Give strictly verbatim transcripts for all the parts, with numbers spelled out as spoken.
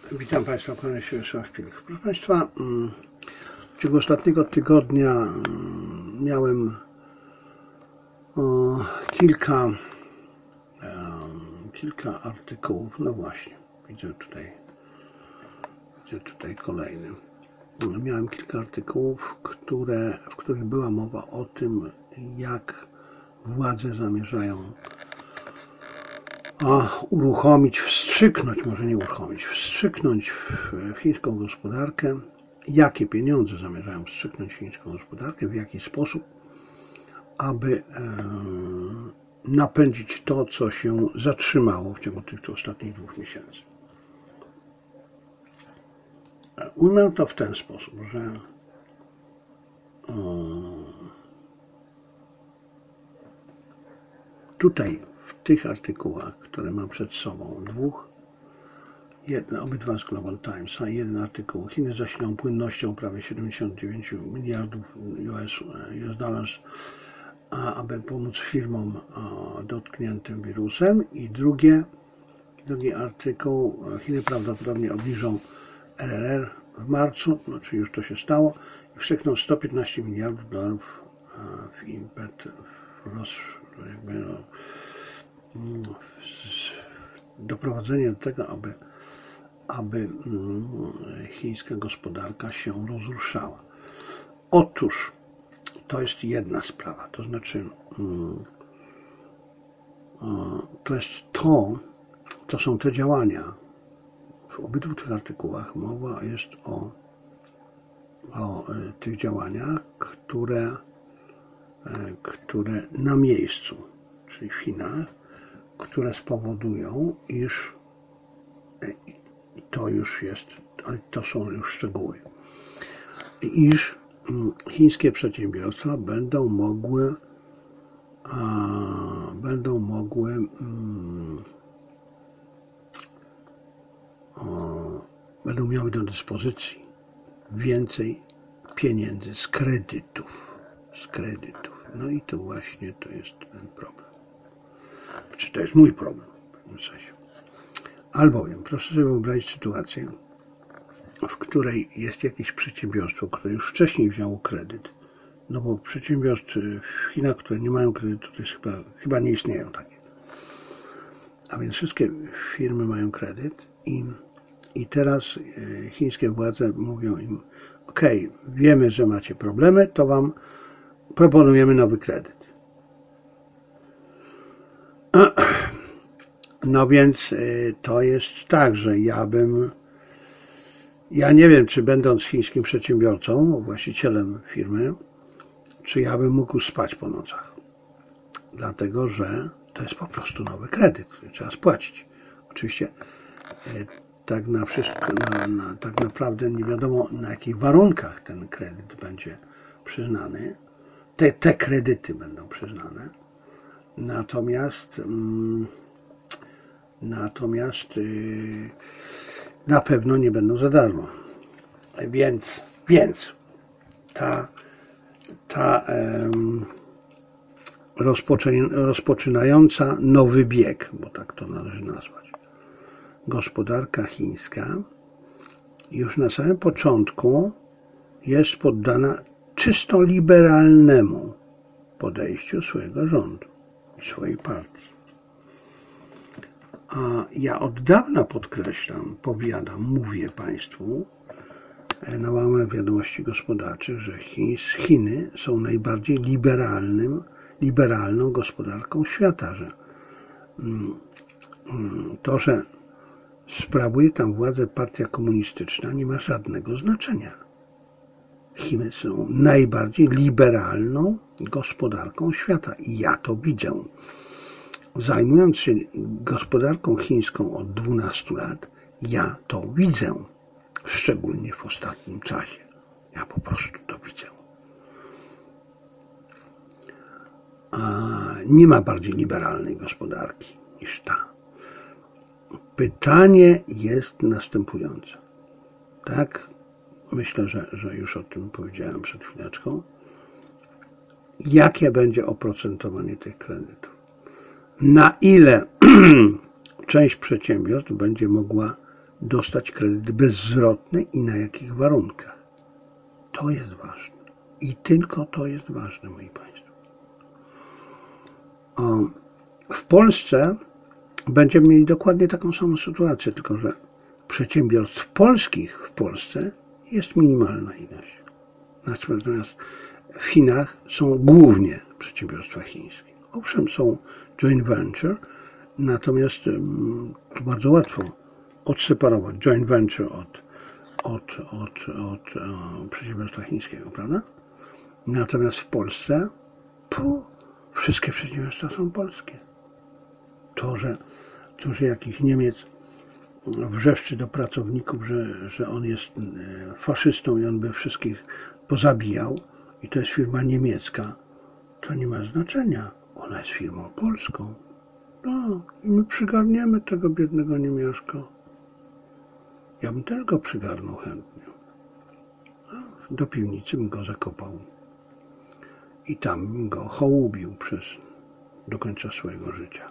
Witam Państwa, kłaniam się Wiesław Pilch. Proszę Państwa, w ciągu ostatniego tygodnia miałem kilka, kilka artykułów. No właśnie, widzę tutaj, widzę tutaj kolejny. Miałem kilka artykułów, które, w których była mowa o tym, jak władze zamierzają a uruchomić, wstrzyknąć, może nie uruchomić, wstrzyknąć w chińską gospodarkę, jakie pieniądze zamierzają wstrzyknąć w chińską gospodarkę, w jaki sposób, aby e, napędzić to, co się zatrzymało w ciągu tych ostatnich dwóch miesięcy. Ujmę to w ten sposób, że e, tutaj w tych artykułach, które mam przed sobą, dwóch, jedna, obydwa z Global Timesa, jeden artykuł: Chiny zasilą płynnością prawie siedemdziesiąt dziewięć miliardów U S dollars, aby pomóc firmom dotkniętym wirusem, i drugie, drugi artykuł: Chiny prawdopodobnie obniżą R R R w marcu, znaczy już to się stało, i wstrzykną sto piętnaście miliardów dolarów w impet, w roz, jakby no, doprowadzenie do tego, aby, aby chińska gospodarka się rozruszała. Otóż to jest jedna sprawa, to znaczy to jest to, to są te działania. W obydwu tych artykułach mowa jest o, o tych działaniach, które, które na miejscu, czyli w Chinach, które spowodują, iż to już jest, ale to są już szczegóły, iż chińskie przedsiębiorstwa będą mogły a, będą mogły um, o, będą miały do dyspozycji więcej pieniędzy z kredytów, z kredytów. No i to właśnie to jest ten problem. Czy to jest mój problem w pewnym sensie. Albowiem, proszę sobie wyobrazić sytuację, w której jest jakieś przedsiębiorstwo, które już wcześniej wzięło kredyt, no bo przedsiębiorstwy w Chinach, które nie mają kredytu, to jest chyba, chyba nie istnieją takie. A więc wszystkie firmy mają kredyt i, i teraz chińskie władze mówią im: ok, wiemy, że macie problemy, to wam proponujemy nowy kredyt. No więc to jest tak, że ja bym, ja nie wiem, czy będąc chińskim przedsiębiorcą, właścicielem firmy, czy ja bym mógł spać po nocach. Dlatego, że to jest po prostu nowy kredyt, który trzeba spłacić. Oczywiście tak na wszystko, na, na, tak naprawdę nie wiadomo, na jakich warunkach ten kredyt będzie przyznany. Te, te kredyty będą przyznane. Natomiast mm, natomiast yy, na pewno nie będą za darmo. Więc, więc ta, ta um, rozpoczyn, rozpoczynająca nowy bieg, bo tak to należy nazwać, gospodarka chińska już na samym początku jest poddana czysto liberalnemu podejściu swojego rządu i swojej partii. A ja od dawna podkreślam, powiadam, mówię Państwu na łamach wiadomości gospodarczych, że Chiny są najbardziej liberalnym, liberalną gospodarką świata, że to, że sprawuje tam władzę partia komunistyczna, nie ma żadnego znaczenia. Chiny są najbardziej liberalną gospodarką świata i ja to widzę. Zajmując się gospodarką chińską od dwunastu lat, ja to widzę, szczególnie w ostatnim czasie. Ja po prostu to widzę. A nie ma bardziej liberalnej gospodarki niż ta. Pytanie jest następujące. Tak? Myślę, że, że już o tym powiedziałem przed chwileczką. Jakie będzie oprocentowanie tych kredytów? Na ile część przedsiębiorstw będzie mogła dostać kredyt bezzwrotny i na jakich warunkach. To jest ważne. I tylko to jest ważne, moi Państwo. W Polsce będziemy mieli dokładnie taką samą sytuację, tylko że przedsiębiorstw polskich w Polsce jest minimalna ilość. Natomiast w Chinach są głównie przedsiębiorstwa chińskie. Owszem, są joint venture, natomiast to bardzo łatwo odseparować joint venture od, od, od, od o, przedsiębiorstwa chińskiego, prawda? Natomiast w Polsce pu, wszystkie przedsiębiorstwa są polskie. To, że, to, że jakiś Niemiec wrzeszczy do pracowników, że, że on jest faszystą i on by wszystkich pozabijał i to jest firma niemiecka, to nie ma znaczenia. Ona jest firmą polską. No i my przygarniemy tego biednego niemiaszka. Ja bym też go przygarnął chętnie. Do piwnicy bym go zakopał. I tam bym go hołubił przez do końca swojego życia.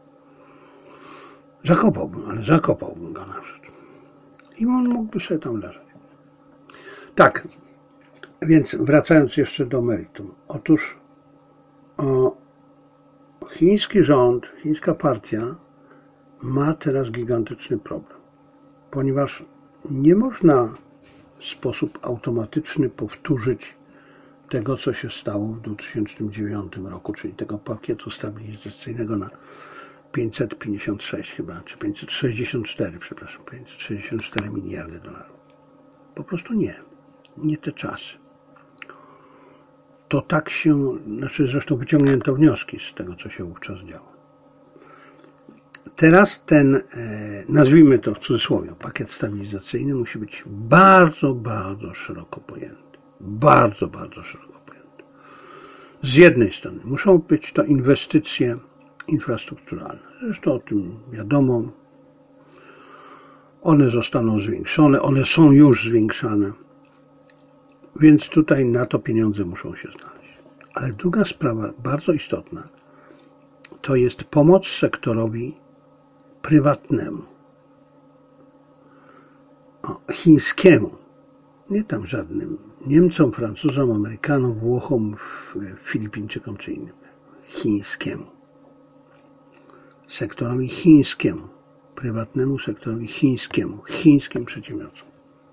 Zakopałbym, ale zakopałbym go nawet. I on mógłby sobie tam leżeć. Tak, więc wracając jeszcze do meritum. Otóż o, chiński rząd, chińska partia ma teraz gigantyczny problem, ponieważ nie można w sposób automatyczny powtórzyć tego, co się stało w dwa tysiące dziewiątym roku, czyli tego pakietu stabilizacyjnego na pięćset pięćdziesiąt sześć chyba, czy pięćset sześćdziesiąt cztery, przepraszam, pięćset sześćdziesiąt cztery miliardy dolarów. Po prostu nie. Nie te czasy. To tak się, znaczy zresztą wyciągnięto wnioski z tego, co się wówczas działo. Teraz ten, nazwijmy to w cudzysłowie, pakiet stabilizacyjny musi być bardzo, bardzo szeroko pojęty. Bardzo, bardzo szeroko pojęty. Z jednej strony muszą być to inwestycje infrastrukturalne. Zresztą o tym wiadomo. One zostaną zwiększone, one są już zwiększane. Więc tutaj na to pieniądze muszą się znaleźć. Ale druga sprawa, bardzo istotna, to jest pomoc sektorowi prywatnemu. O, chińskiemu. Nie tam żadnym Niemcom, Francuzom, Amerykanom, Włochom, Filipińczykom czy innym. Chińskiemu. Sektorowi chińskiemu. Prywatnemu sektorowi chińskiemu. Chińskim przedsiębiorcom.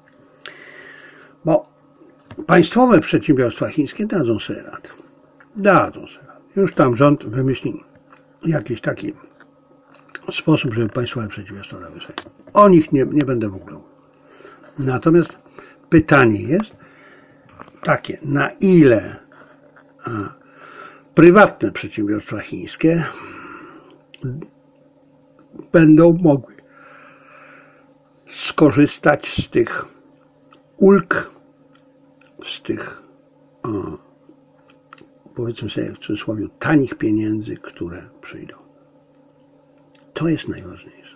Bo państwowe przedsiębiorstwa chińskie dadzą sobie radę. Dadzą sobie radę. Już tam rząd wymyśli jakiś taki sposób, żeby państwowe przedsiębiorstwa dały sobie. O nich nie, nie będę w ogóle. Natomiast pytanie jest takie, na ile a, prywatne przedsiębiorstwa chińskie będą mogły skorzystać z tych ulg, z tych, o, powiedzmy sobie w cudzysłowie, tanich pieniędzy, które przyjdą. To jest najważniejsze.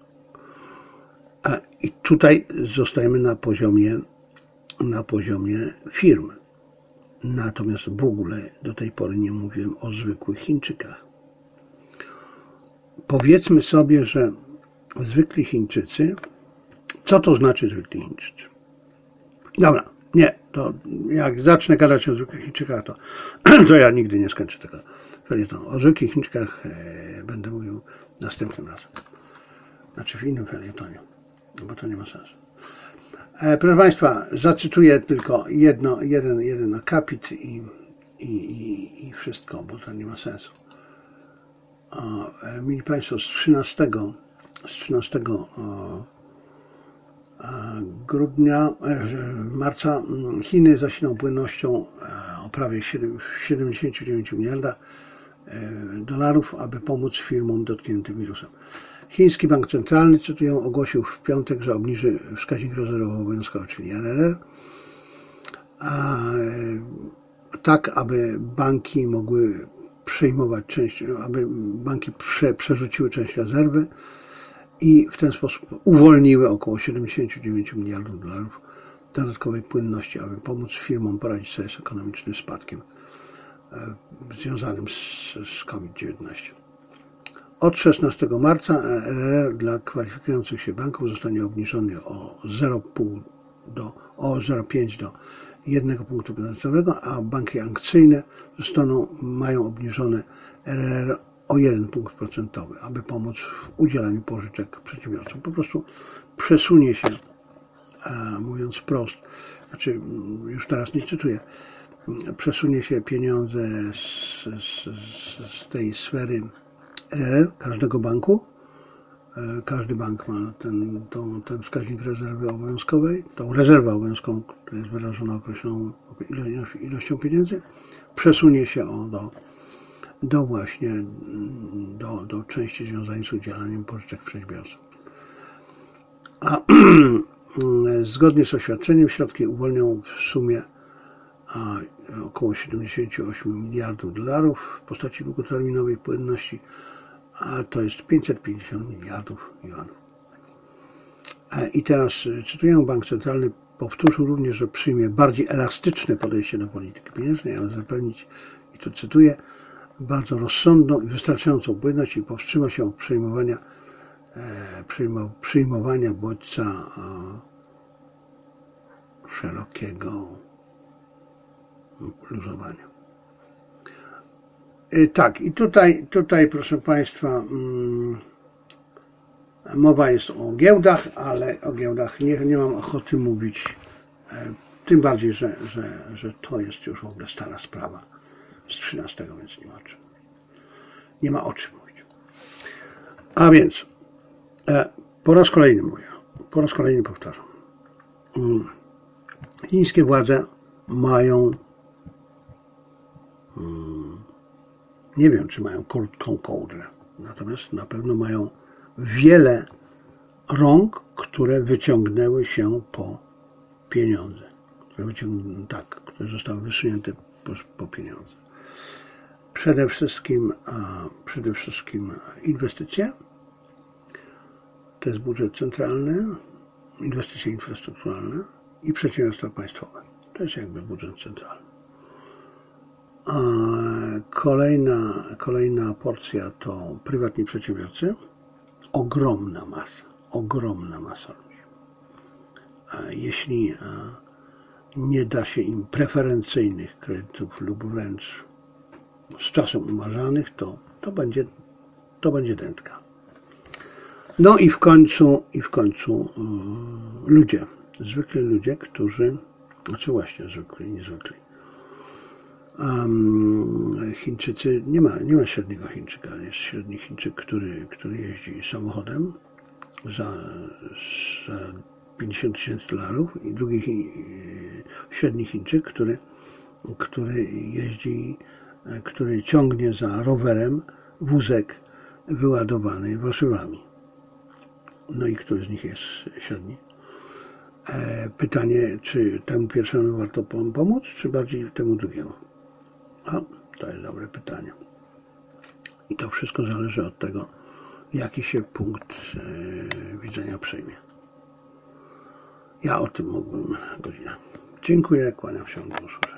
A, i tutaj zostajemy na poziomie, na poziomie firmy. Natomiast w ogóle do tej pory nie mówiłem o zwykłych Chińczykach. Powiedzmy sobie, że zwykli Chińczycy, co to znaczy zwykli Chińczycy? Dobra, nie, to jak zacznę gadać o zwykłych Chińczykach, to, to ja nigdy nie skończę tego felietonu. O zwykłych Chińczykach e, będę mówił następnym razem. Znaczy w innym felietonie, bo to nie ma sensu. E, proszę Państwa, zacytuję tylko jedno, jeden, jeden akapit i, i, i, i wszystko, bo to nie ma sensu. O, e, mili Państwo, z trzynastego, z trzynastego o, grudnia, marca Chiny zasilą płynnością o prawie siedemdziesiąt dziewięć miliardów dolarów, aby pomóc firmom dotkniętym wirusem. Chiński Bank Centralny, cytuję, ogłosił w piątek, że obniży wskaźnik rezerwowy obowiązkowy, czyli R R R, a, tak, aby banki mogły przejmować część, aby banki prze, przerzuciły część rezerwy i w ten sposób uwolniły około siedemdziesiąt dziewięć miliardów dolarów dodatkowej płynności, aby pomóc firmom poradzić sobie z ekonomicznym spadkiem związanym z, z COVID dziewiętnaście. Od szesnastego marca R R R dla kwalifikujących się banków zostanie obniżony o zero przecinek pięć do o zero przecinek pięć do jednego punktu procentowego, a banki akcyjne zostaną, mają obniżone R R R o jeden punkt procentowy, aby pomóc w udzielaniu pożyczek przedsiębiorcom. Po prostu przesunie się, a mówiąc wprost, znaczy już teraz nie cytuję, przesunie się pieniądze z, z, z tej sfery R R R każdego banku. Każdy bank ma ten, tą, ten wskaźnik rezerwy obowiązkowej, tą rezerwę obowiązkową, która jest wyrażona określoną ilością pieniędzy, przesunie się o do, do właśnie do, do części związanej z udzielaniem pożyczek przedsiębiorcom. A zgodnie z oświadczeniem środki uwolnią w sumie a, około siedemdziesiąt osiem miliardów dolarów w postaci długoterminowej płynności, a to jest pięćset pięćdziesiąt miliardów juanów. I teraz cytuję, bank centralny powtórzył również, że przyjmie bardziej elastyczne podejście do polityki pieniężnej, aby zapewnić, i tu cytuję, bardzo rozsądną i wystarczającą płynność i powstrzyma się od przyjmowania, przyjmowania bodźca szerokiego luzowania. Tak, i tutaj, tutaj proszę Państwa, mowa jest o giełdach, ale o giełdach nie, nie mam ochoty mówić, tym bardziej, że, że, że to jest już w ogóle stara sprawa z trzynastego, więc nie ma o czym, nie ma o czym mówić. A więc, po raz kolejny mówię, po raz kolejny powtarzam, chińskie władze mają, nie wiem, czy mają krótką kołdrę, natomiast na pewno mają wiele rąk, które wyciągnęły się po pieniądze, które, wyciągną, tak, które zostały wysunięte po, po pieniądze. Przede wszystkim, a, przede wszystkim inwestycje, to jest budżet centralny, inwestycje infrastrukturalne i przedsiębiorstwa państwowe. To jest jakby budżet centralny. A kolejna, kolejna porcja to prywatni przedsiębiorcy. Ogromna masa, ogromna masa ludzi. A jeśli nie da się im preferencyjnych kredytów lub wręcz z czasem umarzanych, to, to, będzie, to będzie dętka. No i w końcu, i w końcu yy, ludzie, zwykli ludzie, którzy, znaczy właśnie zwykli, niezwykli. Um, Chińczycy, nie ma, nie ma średniego Chińczyka, jest średni Chińczyk, który, który jeździ samochodem za, za pięćdziesiąt tysięcy dolarów i drugi chi, średni Chińczyk, który, który jeździ, który ciągnie za rowerem wózek wyładowany warzywami. No i który z nich jest średni? E, pytanie, czy temu pierwszemu warto pomóc, czy bardziej temu drugiemu? A, to jest dobre pytanie. I to wszystko zależy od tego, jaki się punkt e, widzenia przyjmie. Ja o tym mógłbym godzinę. Dziękuję, kłaniam się do usłyszenia.